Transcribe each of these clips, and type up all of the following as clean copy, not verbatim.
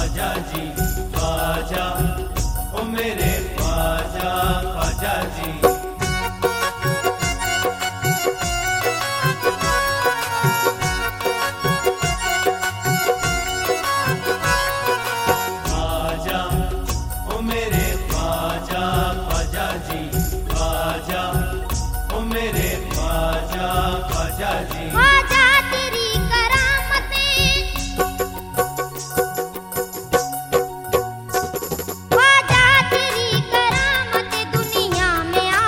ख्वाजा जी ख्वाजा, ओ मेरे ख्वाजा ख्वाजा जी। ख्वाजा, ओ मेरे ख्वाजा ख्वाजा जी ख्वाजा, ओ मेरे ख्वाजा ख्वाजा जी। ख्वाजा तेरी करामतें, ख्वाजा तेरी करामतें दुनिया में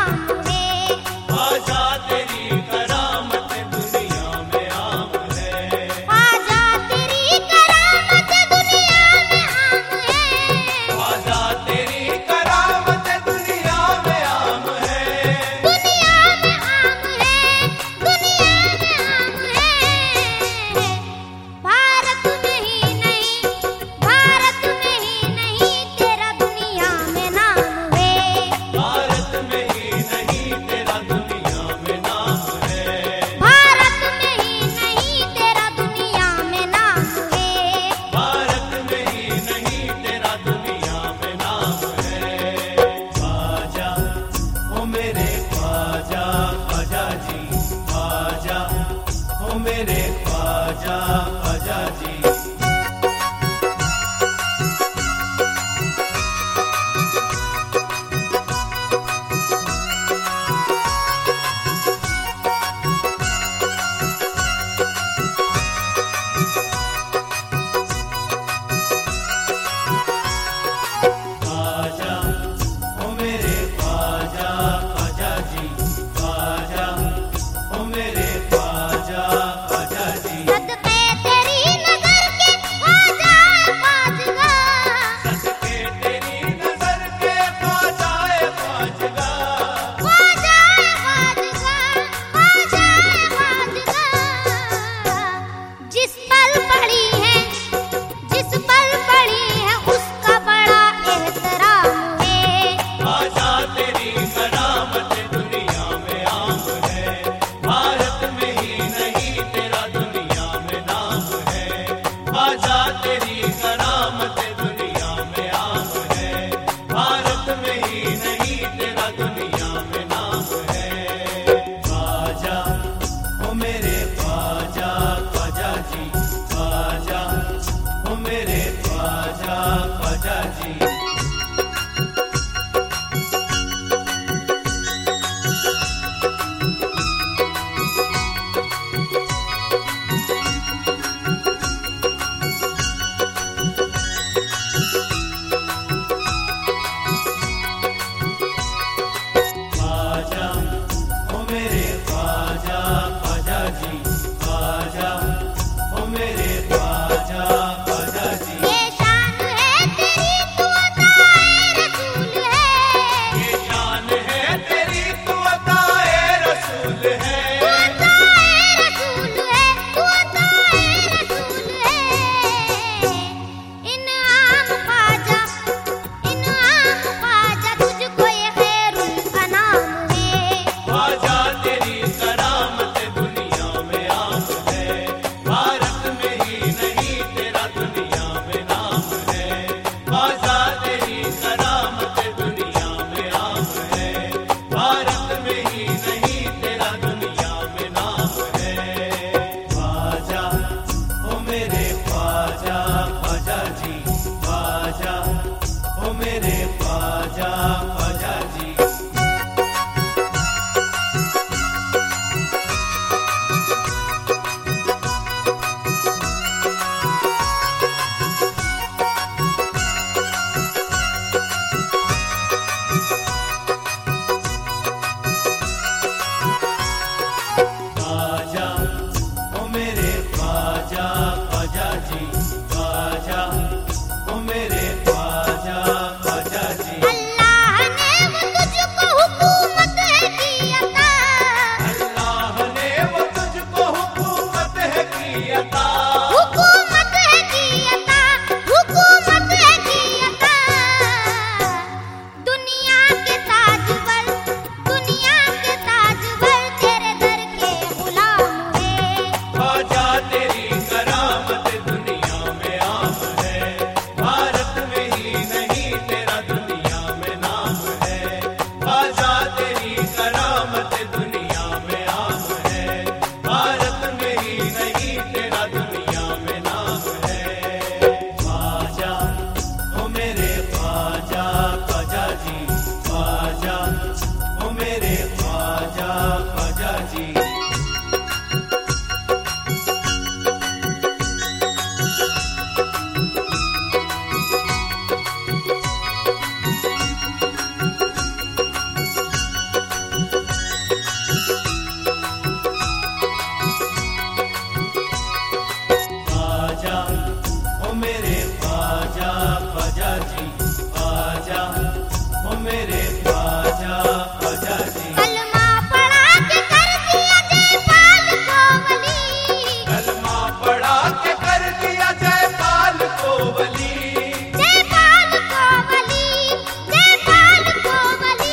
ख्वाजा जी ख्वाजा ओ मेरे ख्वाजा ख्वाजा जी। कलमा पढ़ा के कर दिया जयपाल को वली, कलमा पढ़ा के कर दिया जयपाल को वली, जयपाल को वली, जयपाल को वली।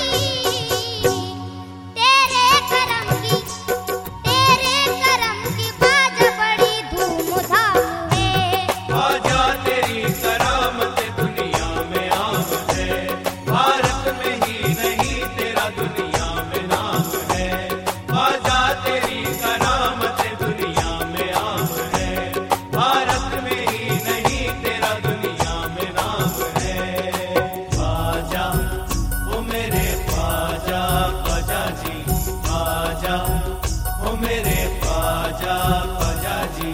तेरे करम की ख्वाजा बड़ी धूमधाम है। ख्वाजा तेरी करामत दुनिया में आम है, भारत में ही नहीं तेरा दुनिया में नाम है। ख्वाजा तेरी करामत दुनिया में आम है, भारत में ही नहीं तेरा दुनिया में नाम है। ख्वाजा ओ मेरे ख्वाजा ख्वाजा जी ख्वाजा ओ मेरे ख्वाजा ख्वाजा जी।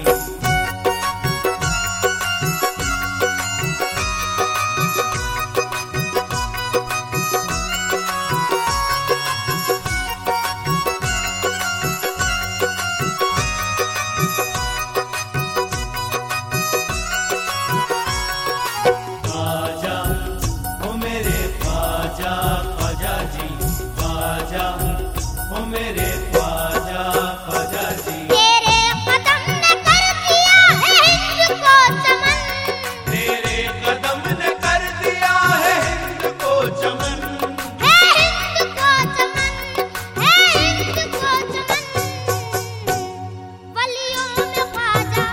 ख्वाजा ओ मेरे ख्वाजा ख्वाजा जी ख्वाजा ओ मेरे ख्वाजा ख्वाजा जी। तेरे कदम ने कर दिया है हिंद को चमन, तेरे कदम ने कर दिया है हिंद को चमन, है हिंद को चमन, है हिंद को चमन। वलियों में ख्वाजा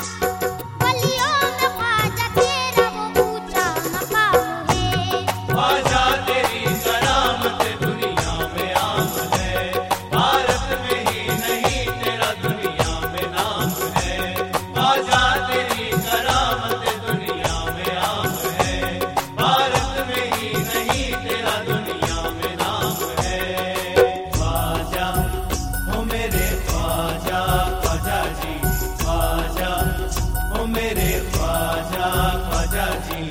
तेरा वो ऊंचा मकाम है। ख्वाजा तेरी करामत दुनिया में आम है, भारत में ही नहीं तेरा दुनिया में नाम है। ख्वाजा तेरी करामत दुनिया में आम है, भारत में ही नहीं तेरा दुनिया में नाम है। ख्वाजा ओ मेरे ख्वाजा ख्वाजा जी ख्वाजा ओ मेरे ख्वाजा ख्वाजा जी।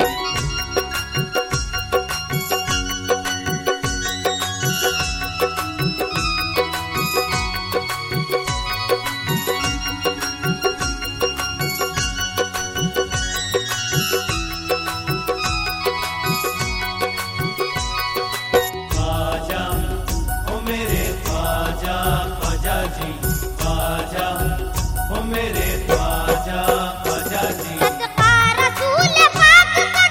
ख्वाजा ओ मेरे ख्वाजा ख्वाजा जी ख्वाजा ओ मेरे ख्वाजा ख्वाजा जी। सदका रसूल पाक का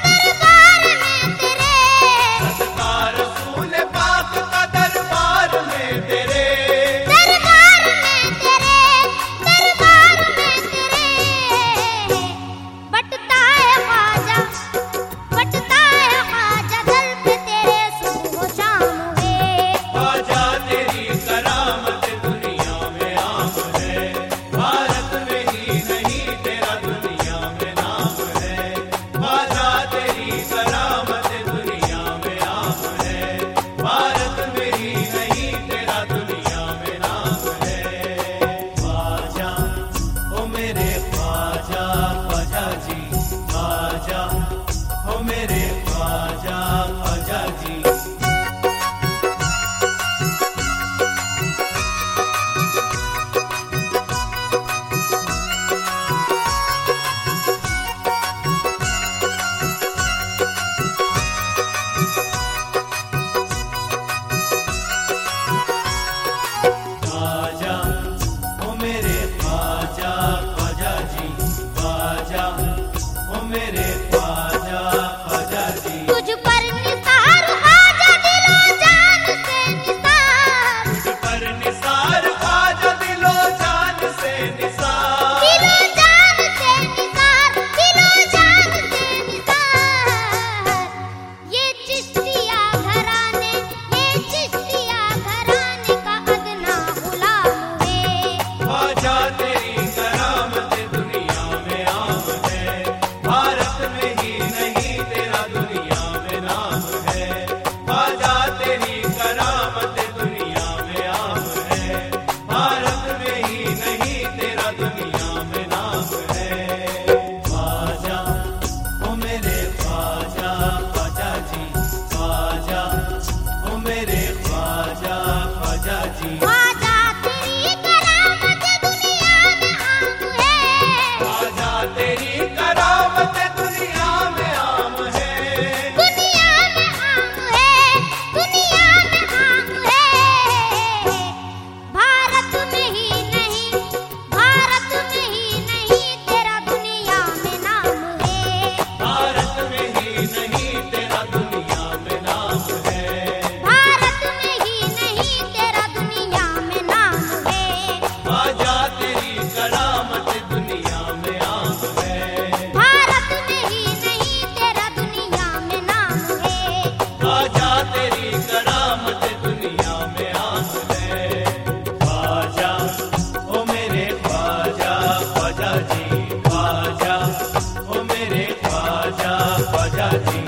ख्वाजा तेरी करामत दुनिया में आम है। ख्वाजा ओ मेरे ख्वाजा, ख्वाजा जी ख्वाजा, ओ मेरे ख्वाजा, ख्वाजा जी।